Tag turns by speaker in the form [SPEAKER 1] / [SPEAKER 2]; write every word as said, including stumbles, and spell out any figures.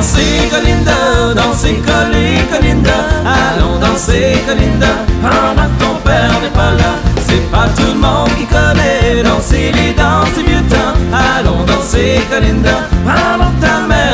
[SPEAKER 1] danser Colinda, danser coller Colinda, allons danser Colinda, pendant que ton père n'est pas là. C'est pas tout le monde qui connaît danser les danses du vieux temps. Allons danser Colinda, pendant que ta mère